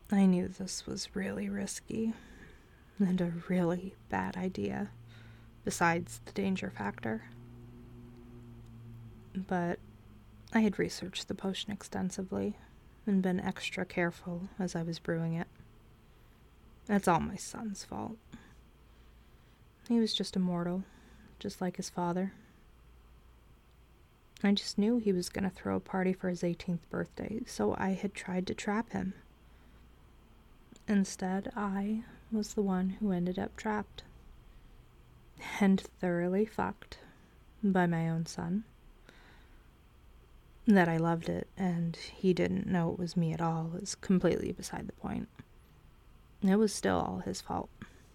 I knew this was really risky and a really bad idea, besides the danger factor. But I had researched the potion extensively and been extra careful as I was brewing it. That's all my son's fault. He was just a mortal, just like his father. I just knew he was going to throw a party for his 18th birthday, so I had tried to trap him. Instead, I was the one who ended up trapped. And thoroughly fucked by my own son. That I loved it, and he didn't know it was me at all, is completely beside the point. It was still all his fault.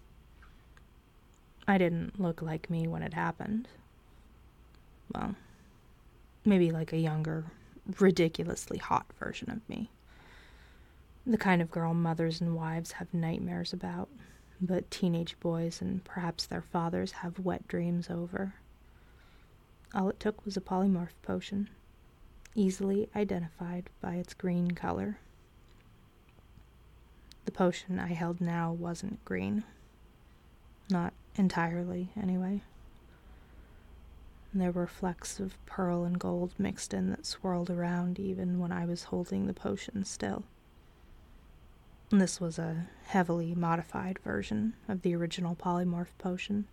I didn't look like me when it happened. Well, maybe like a younger, ridiculously hot version of me. The kind of girl mothers and wives have nightmares about, but teenage boys and perhaps their fathers have wet dreams over. All it took was a polymorph potion, easily identified by its green color. The potion I held now wasn't green. Not entirely, anyway. There were flecks of pearl and gold mixed in that swirled around even when I was holding the potion still. This was a heavily modified version of the original polymorph potion.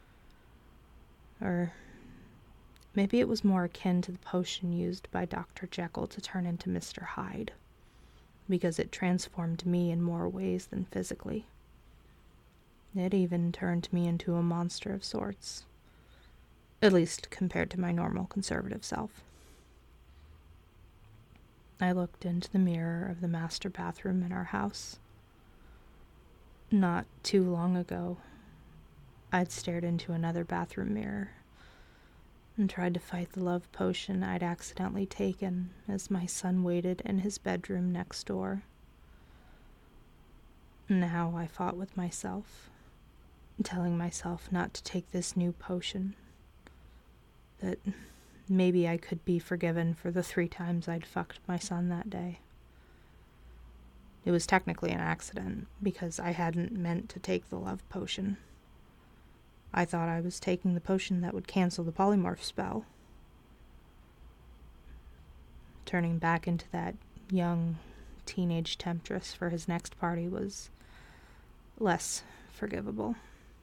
Or maybe it was more akin to the potion used by Dr. Jekyll to turn into Mr. Hyde, because it transformed me in more ways than physically. It even turned me into a monster of sorts, at least compared to my normal conservative self. I looked into the mirror of the master bathroom in our house. Not too long ago, I'd stared into another bathroom mirror and tried to fight the love potion I'd accidentally taken as my son waited in his bedroom next door. Now I fought with myself, telling myself not to take this new potion, that maybe I could be forgiven for the 3 times I'd fucked my son that day. It was technically an accident, because I hadn't meant to take the love potion. I thought I was taking the potion that would cancel the polymorph spell. Turning back into that young teenage temptress for his next party was less forgivable.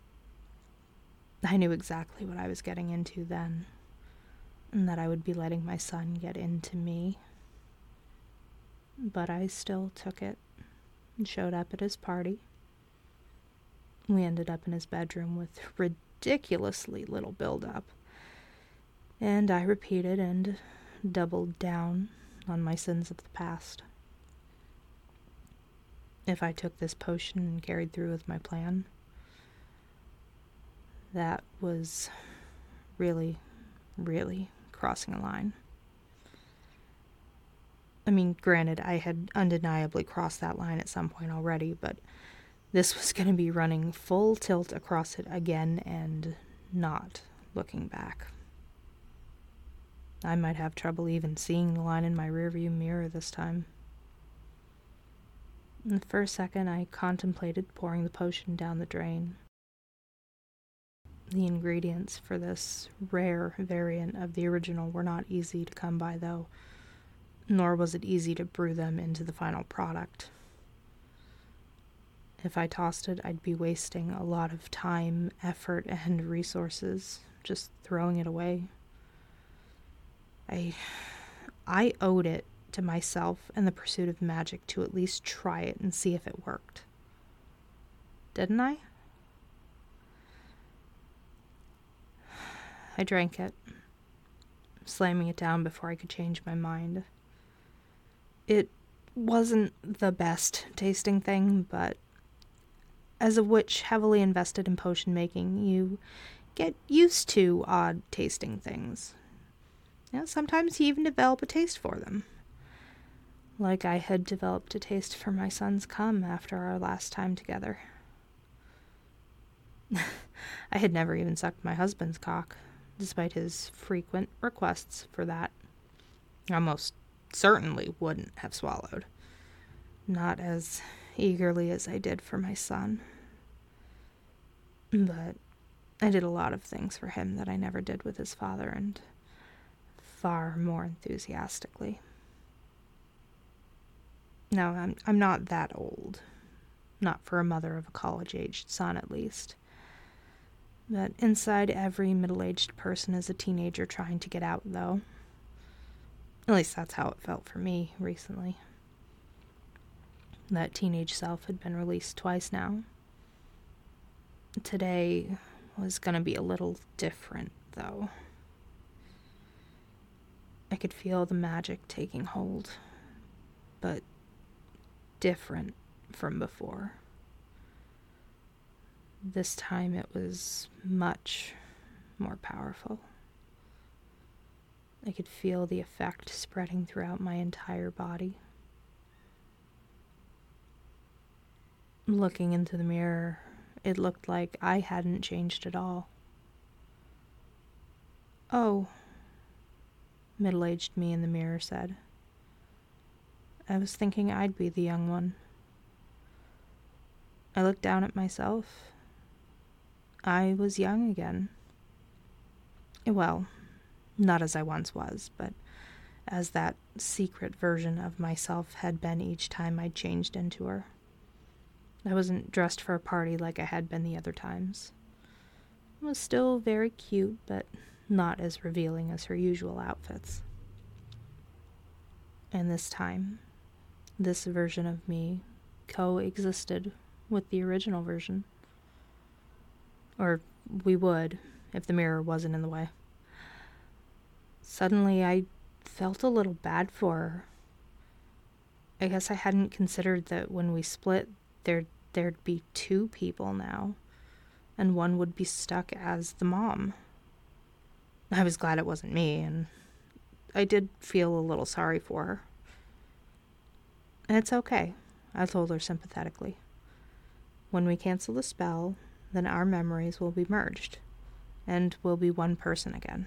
I knew exactly what I was getting into then, and that I would be letting my son get into me. But I still took it and showed up at his party. We ended up in his bedroom with ridiculously little build-up, and I repeated and doubled down on my sins of the past. If I took this potion and carried through with my plan, that was really, really crossing a line. I mean, granted, I had undeniably crossed that line at some point already, but this was going to be running full tilt across it again and not looking back. I might have trouble even seeing the line in my rearview mirror this time. And for a second, I contemplated pouring the potion down the drain. The ingredients for this rare variant of the original were not easy to come by, though, nor was it easy to brew them into the final product. If I tossed it, I'd be wasting a lot of time, effort, and resources just throwing it away. I owed it to myself and the pursuit of magic to at least try it and see if it worked. Didn't I? I drank it, slamming it down before I could change my mind. It wasn't the best tasting thing, but as a witch heavily invested in potion making, you get used to odd tasting things. Sometimes you even develop a taste for them. Like I had developed a taste for my son's cum after our last time together. I had never even sucked my husband's cock, despite his frequent requests for that. I most certainly wouldn't have swallowed. Not as eagerly as I did for my son. But I did a lot of things for him that I never did with his father, and far more enthusiastically. Now, I'm not that old. Not for a mother of a college-aged son, at least. But inside every middle-aged person is a teenager trying to get out, though. At least that's how it felt for me recently. That teenage self had been released twice now. Today was gonna be a little different, though. I could feel the magic taking hold, but different from before. This time it was much more powerful. I could feel the effect spreading throughout my entire body. Looking into the mirror, it looked like I hadn't changed at all. "Oh," middle-aged me in the mirror said. "I was thinking I'd be the young one." I looked down at myself. I was young again. Well, not as I once was, but as that secret version of myself had been each time I changed into her. I wasn't dressed for a party like I had been the other times. I was still very cute, but not as revealing as her usual outfits. And this time, this version of me coexisted with the original version. Or we would, if the mirror wasn't in the way. Suddenly, I felt a little bad for her. I guess I hadn't considered that when we split, there'd be two people now, and one would be stuck as the mom. I was glad it wasn't me, and I did feel a little sorry for her. "It's okay," I told her sympathetically. "When we cancel the spell, then our memories will be merged, and we'll be one person again."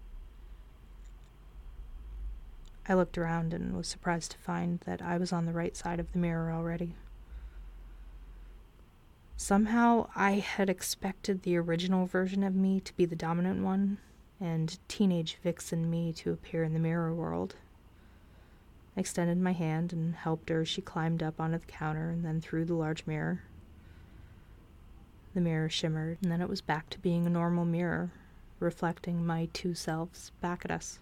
I looked around and was surprised to find that I was on the right side of the mirror already. Somehow, I had expected the original version of me to be the dominant one, and teenage vixen me to appear in the mirror world. I extended my hand and helped her as she climbed up onto the counter and then through the large mirror. The mirror shimmered, and then it was back to being a normal mirror, reflecting my two selves back at us.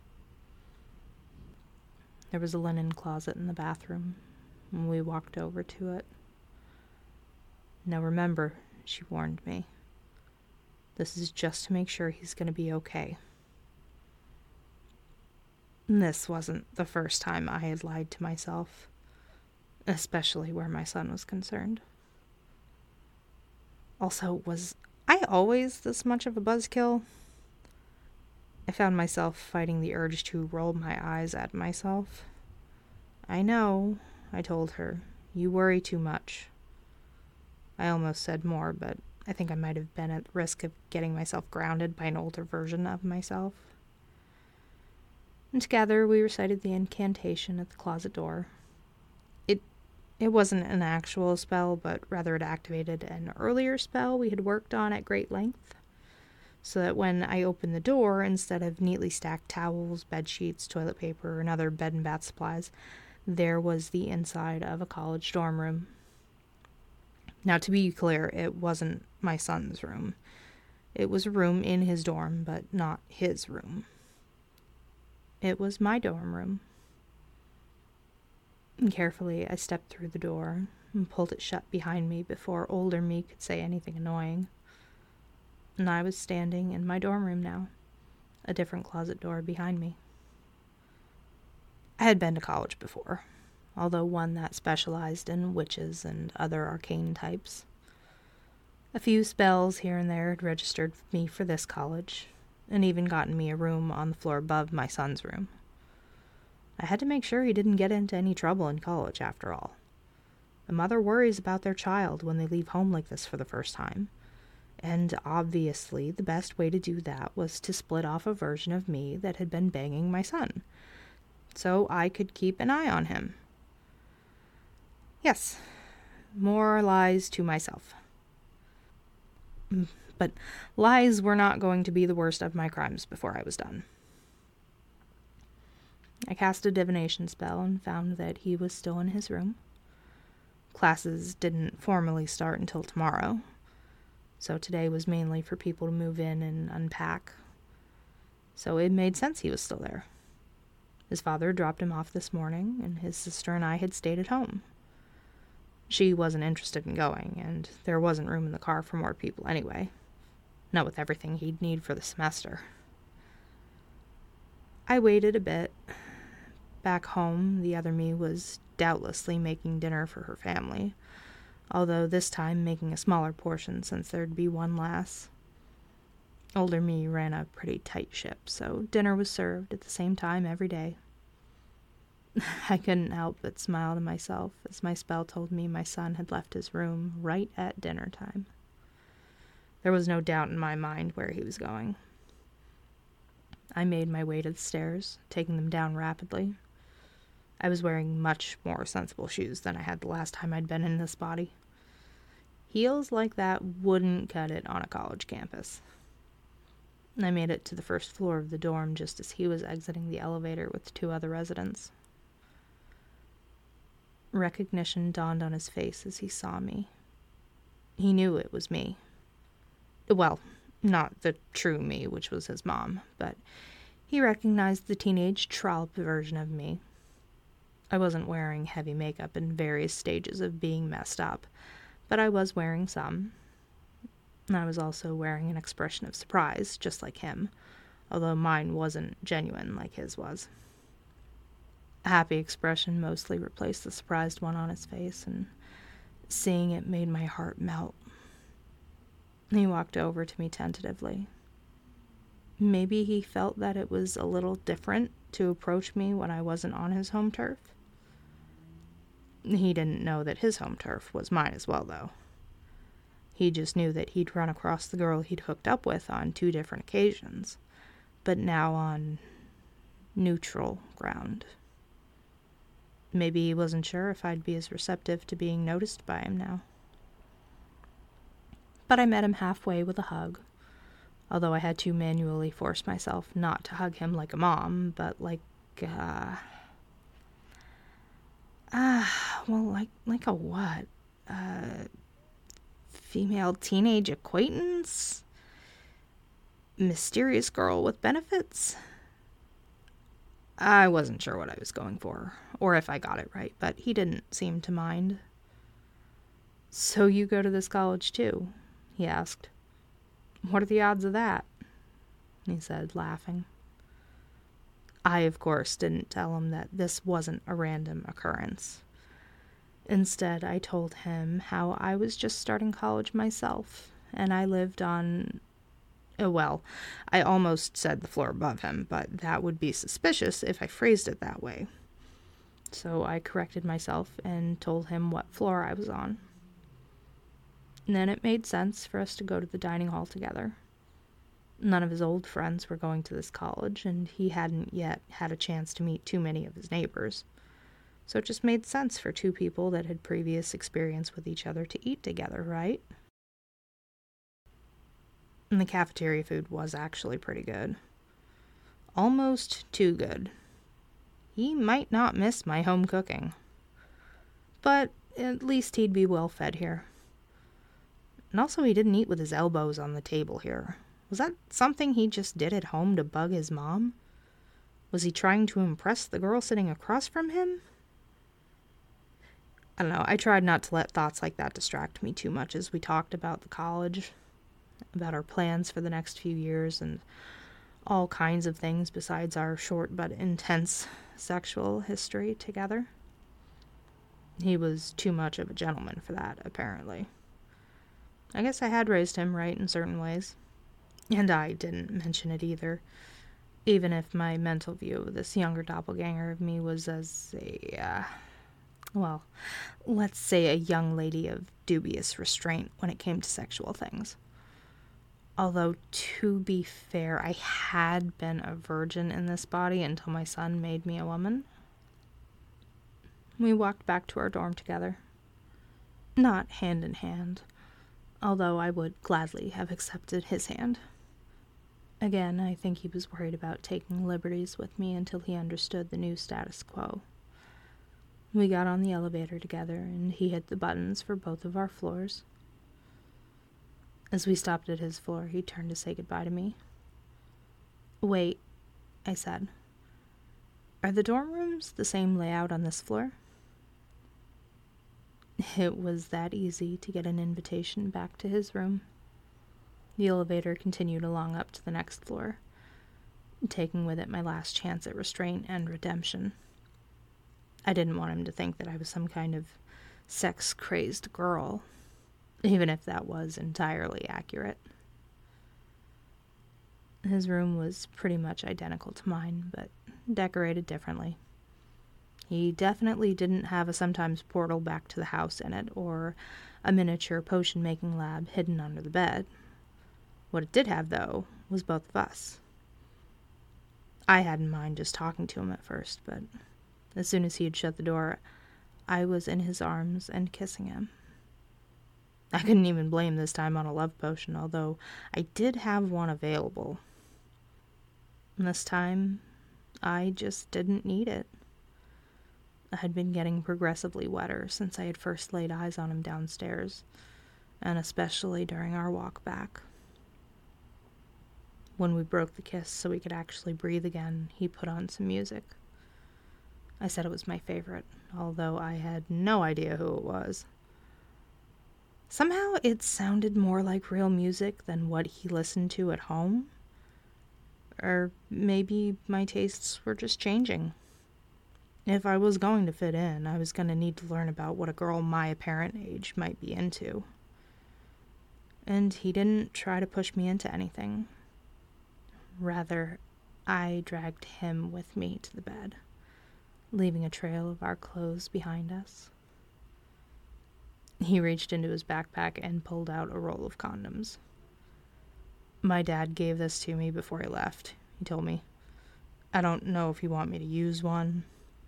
There was a linen closet in the bathroom, and we walked over to it. "Now remember," she warned me, "this is just to make sure he's going to be okay." And this wasn't the first time I had lied to myself, especially where my son was concerned. Also, was I always this much of a buzzkill? I found myself fighting the urge to roll my eyes at myself. "I know," I told her. "You worry too much." I almost said more, but I think I might have been at risk of getting myself grounded by an older version of myself. And together we recited the incantation at the closet door. It wasn't an actual spell, but rather it activated an earlier spell we had worked on at great length, so that when I opened the door, instead of neatly stacked towels, bed sheets, toilet paper, and other bed and bath supplies, there was the inside of a college dorm room. Now, to be clear, it wasn't my son's room. It was a room in his dorm, but not his room. It was my dorm room. And carefully, I stepped through the door and pulled it shut behind me before older me could say anything annoying. And I was standing in my dorm room now, a different closet door behind me. I had been to college before, although one that specialized in witches and other arcane types. A few spells here and there had registered me for this college, and even gotten me a room on the floor above my son's room. I had to make sure he didn't get into any trouble in college, after all. A mother worries about their child when they leave home like this for the first time, and obviously the best way to do that was to split off a version of me that had been banging my son, so I could keep an eye on him. Yes, more lies to myself. But lies were not going to be the worst of my crimes before I was done. I cast a divination spell and found that he was still in his room. Classes didn't formally start until tomorrow, so today was mainly for people to move in and unpack. So it made sense he was still there. His father dropped him off this morning, and his sister and I had stayed at home. She wasn't interested in going, and there wasn't room in the car for more people anyway. Not with everything he'd need for the semester. I waited a bit. Back home, the other me was doubtlessly making dinner for her family, although this time making a smaller portion since there'd be one less. Older me ran a pretty tight ship, so dinner was served at the same time every day. I couldn't help but smile to myself as my spell told me my son had left his room right at dinner time. There was no doubt in my mind where he was going. I made my way to the stairs, taking them down rapidly. I was wearing much more sensible shoes than I had the last time I'd been in this body. Heels like that wouldn't cut it on a college campus. I made it to the first floor of the dorm just as he was exiting the elevator with 2 other residents. Recognition dawned on his face as he saw me. He knew it was me. Well, not the true me, which was his mom, but he recognized the teenage trollop version of me. I wasn't wearing heavy makeup in various stages of being messed up, but I was wearing some. I was also wearing an expression of surprise, just like him, although mine wasn't genuine like his was. A happy expression mostly replaced the surprised one on his face, and seeing it made my heart melt. He walked over to me tentatively. Maybe he felt that it was a little different to approach me when I wasn't on his home turf. He didn't know that his home turf was mine as well, though. He just knew that he'd run across the girl he'd hooked up with on 2 different occasions, but now on neutral ground. Maybe he wasn't sure if I'd be as receptive to being noticed by him now. But I met him halfway with a hug, although I had to manually force myself not to hug him like a mom, but like a what? Female teenage acquaintance? Mysterious girl with benefits? I wasn't sure what I was going for, or if I got it right, but he didn't seem to mind. So you go to this college too? He asked. What are the odds of that? He said, laughing. I, of course, didn't tell him that this wasn't a random occurrence. Instead, I told him how I was just starting college myself, and I lived on... Well, I almost said the floor above him, but that would be suspicious if I phrased it that way. So I corrected myself and told him what floor I was on. And then it made sense for us to go to the dining hall together. None of his old friends were going to this college, and he hadn't yet had a chance to meet too many of his neighbors. So it just made sense for 2 people that had previous experience with each other to eat together, right? And the cafeteria food was actually pretty good. Almost too good. He might not miss my home cooking. But at least he'd be well fed here. And also he didn't eat with his elbows on the table here. Was that something he just did at home to bug his mom? Was he trying to impress the girl sitting across from him? I don't know, I tried not to let thoughts like that distract me too much as we talked about the college, about our plans for the next few years, and all kinds of things besides our short but intense sexual history together. He was too much of a gentleman for that, apparently. I guess I had raised him right in certain ways. And I didn't mention it either, even if my mental view of this younger doppelganger of me was as let's say a young lady of dubious restraint when it came to sexual things. Although, to be fair, I had been a virgin in this body until my son made me a woman. We walked back to our dorm together. Not hand in hand, although I would gladly have accepted his hand. Again, I think he was worried about taking liberties with me until he understood the new status quo. We got on the elevator together, and he hit the buttons for both of our floors. As we stopped at his floor, he turned to say goodbye to me. "Wait," I said. "Are the dorm rooms the same layout on this floor?" It was that easy to get an invitation back to his room. The elevator continued along up to the next floor, taking with it my last chance at restraint and redemption. I didn't want him to think that I was some kind of sex-crazed girl, even if that was entirely accurate. His room was pretty much identical to mine, but decorated differently. He definitely didn't have a sometimes portal back to the house in it, or a miniature potion-making lab hidden under the bed. What it did have, though, was both of us. I hadn't mind just talking to him at first, but as soon as he had shut the door, I was in his arms and kissing him. I couldn't even blame this time on a love potion, although I did have one available. And this time, I just didn't need it. I had been getting progressively wetter since I had first laid eyes on him downstairs, and especially during our walk back. When we broke the kiss so we could actually breathe again, he put on some music. I said it was my favorite, although I had no idea who it was. Somehow it sounded more like real music than what he listened to at home. Or maybe my tastes were just changing. If I was going to fit in, I was going to need to learn about what a girl my apparent age might be into. And he didn't try to push me into anything. Rather, I dragged him with me to the bed, leaving a trail of our clothes behind us. He reached into his backpack and pulled out a roll of condoms. "My dad gave this to me before he left," he told me. "I don't know if you want me to use one."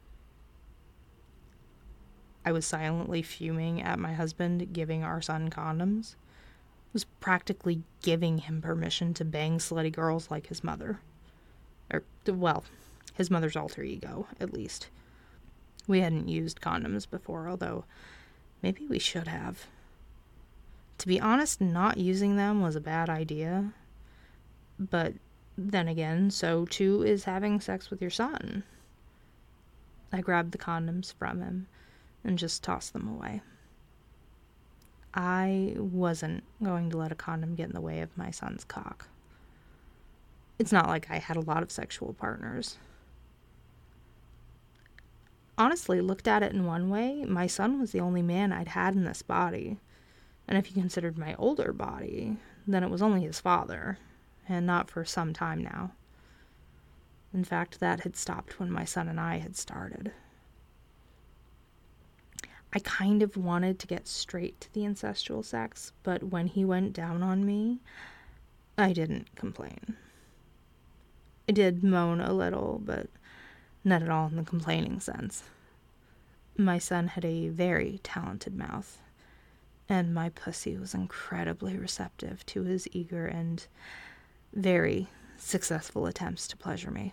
I was silently fuming at my husband giving our son condoms. I was practically giving him permission to bang slutty girls like his mother. Well, his mother's alter ego, at least. We hadn't used condoms before, although maybe we should have. To be honest, not using them was a bad idea. But then again, so too is having sex with your son. I grabbed the condoms from him and just tossed them away. I wasn't going to let a condom get in the way of my son's cock. It's not like I had a lot of sexual partners. Honestly, looked at it in one way, my son was the only man I'd had in this body. And if you considered my older body, then it was only his father, and not for some time now. In fact, that had stopped when my son and I had started. I kind of wanted to get straight to the incestual sex, but when he went down on me, I didn't complain. I did moan a little, but not at all in the complaining sense. My son had a very talented mouth, and my pussy was incredibly receptive to his eager and very successful attempts to pleasure me.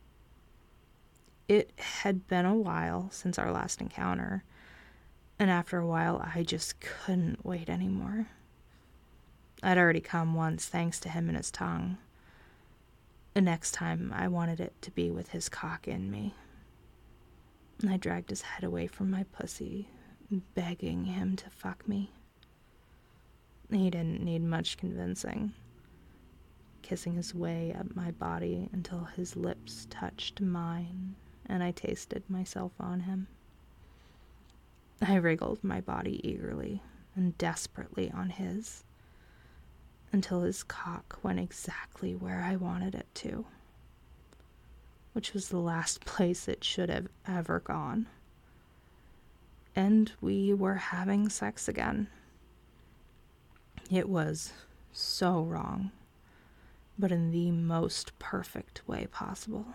It had been a while since our last encounter, and after a while I just couldn't wait anymore. I'd already come once thanks to him and his tongue. The next time I wanted it to be with his cock in me. I dragged his head away from my pussy, begging him to fuck me. He didn't need much convincing, kissing his way up my body until his lips touched mine and I tasted myself on him. I wriggled my body eagerly and desperately on his, until his cock went exactly where I wanted it to, which was the last place it should have ever gone. And we were having sex again. It was so wrong, but in the most perfect way possible.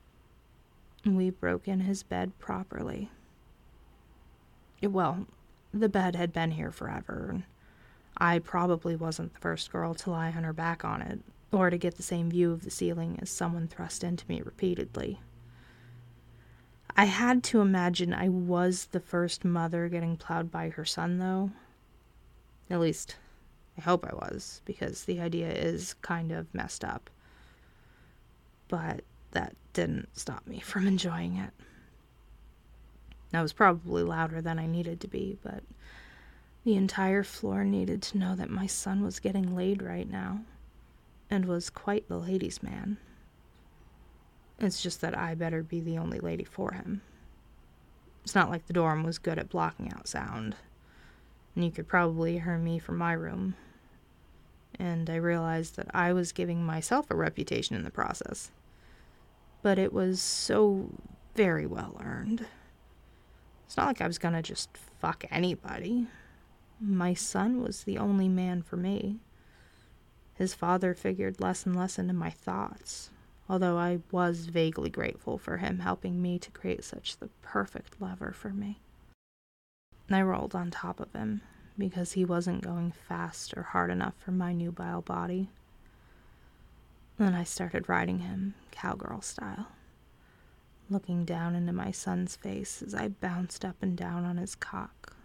We broke in his bed properly. Well, The bed had been here forever, and I probably wasn't the first girl to lie on her back on it, or to get the same view of the ceiling as someone thrust into me repeatedly. I had to imagine I was the first mother getting plowed by her son, though. At least, I hope I was, because the idea is kind of messed up. But that didn't stop me from enjoying it. I was probably louder than I needed to be, but the entire floor needed to know that my son was getting laid right now, and was quite the ladies' man. It's just that I better be the only lady for him. It's not like the dorm was good at blocking out sound, and you could probably hear me from my room. And I realized that I was giving myself a reputation in the process. But it was so very well earned. It's not like I was gonna just fuck anybody. My son was the only man for me. His father figured less and less into my thoughts, although I was vaguely grateful for him helping me to create such the perfect lover for me. I rolled on top of him, because he wasn't going fast or hard enough for my nubile body. Then I started riding him, cowgirl style, looking down into my son's face as I bounced up and down on his cock.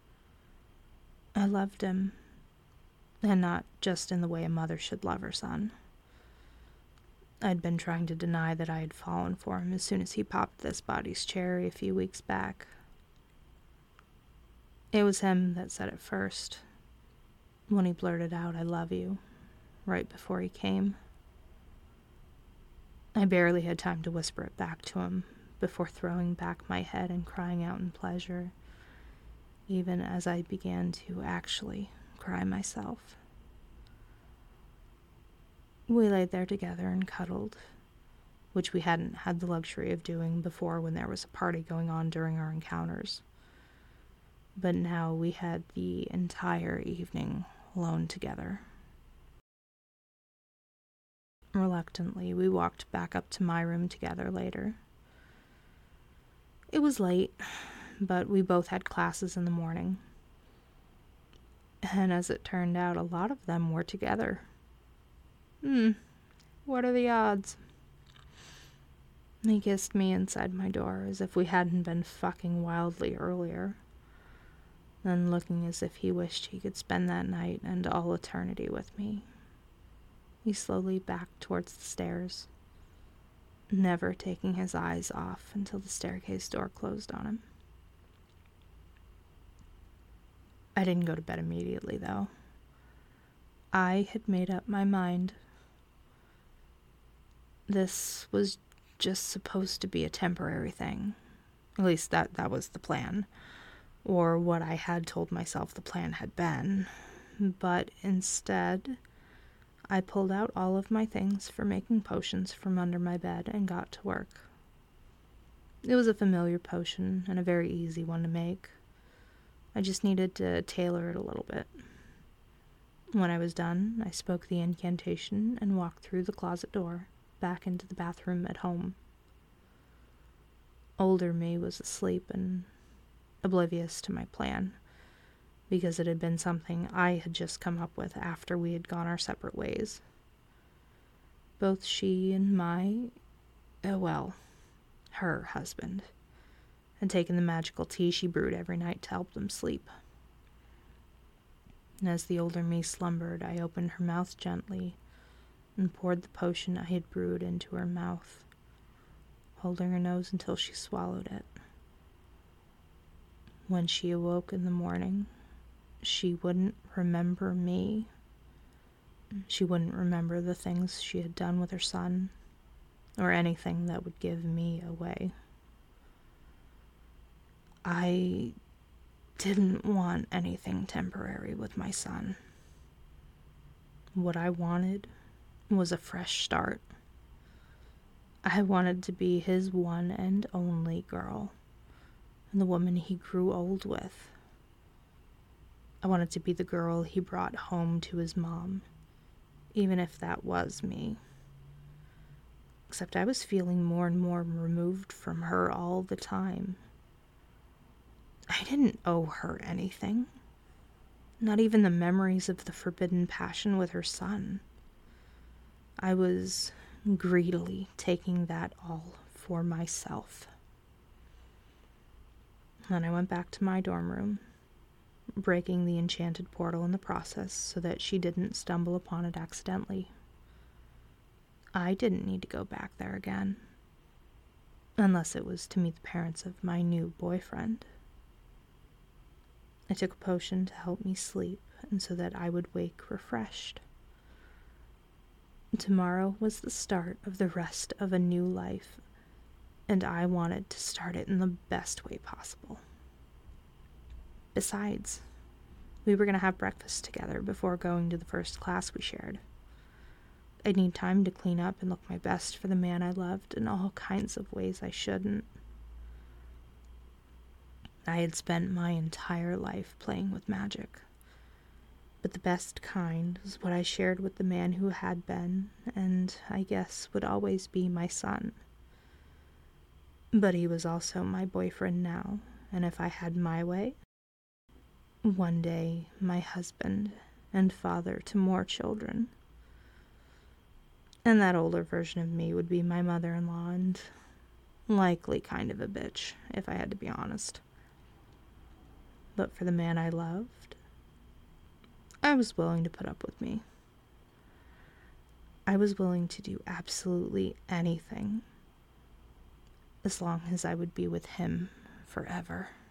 I loved him, and not just in the way a mother should love her son. I'd been trying to deny that I had fallen for him as soon as he popped this body's cherry a few weeks back. It was him that said it first, when he blurted out, "I love you," right before he came. I barely had time to whisper it back to him before throwing back my head and crying out in pleasure, even as I began to actually cry myself. We laid there together and cuddled, which we hadn't had the luxury of doing before when there was a party going on during our encounters. But now we had the entire evening alone together. Reluctantly, we walked back up to my room together later. It was late, but we both had classes in the morning. And as it turned out, a lot of them were together. What are the odds? He kissed me inside my door as if we hadn't been fucking wildly earlier, then looking as if he wished he could spend that night and all eternity with me. He slowly backed towards the stairs, never taking his eyes off until the staircase door closed on him. I didn't go to bed immediately, though. I had made up my mind. This was just supposed to be a temporary thing. At least that was the plan, or what I had told myself the plan had been. But instead, I pulled out all of my things for making potions from under my bed and got to work. It was a familiar potion and a very easy one to make. I just needed to tailor it a little bit. When I was done, I spoke the incantation and walked through the closet door back into the bathroom at home. Older me was asleep and oblivious to my plan, because it had been something I had just come up with after we had gone our separate ways. Both she and her husband, had taken the magical tea she brewed every night to help them sleep. And as the older me slumbered, I opened her mouth gently and poured the potion I had brewed into her mouth, holding her nose until she swallowed it. When she awoke in the morning, she wouldn't remember me. She wouldn't remember the things she had done with her son, or anything that would give me away. I didn't want anything temporary with my son. What I wanted was a fresh start. I wanted to be his one and only girl, and the woman he grew old with. I wanted to be the girl he brought home to his mom, even if that was me. Except I was feeling more and more removed from her all the time. I didn't owe her anything. Not even the memories of the forbidden passion with her son. I was greedily taking that all for myself. Then I went back to my dorm room, breaking the enchanted portal in the process so that she didn't stumble upon it accidentally. I didn't need to go back there again, unless it was to meet the parents of my new boyfriend. I took a potion to help me sleep and so that I would wake refreshed. Tomorrow was the start of the rest of a new life, and I wanted to start it in the best way possible. Besides, we were going to have breakfast together before going to the first class we shared. I'd need time to clean up and look my best for the man I loved in all kinds of ways I shouldn't. I had spent my entire life playing with magic, but the best kind was what I shared with the man who had been, and I guess would always be, my son. But he was also my boyfriend now, and if I had my way, one day my husband and father to more children. And that older version of me would be my mother-in-law and likely kind of a bitch, if I had to be honest. But for the man I loved, I was willing to put up with me. I was willing to do absolutely anything, as long as I would be with him forever.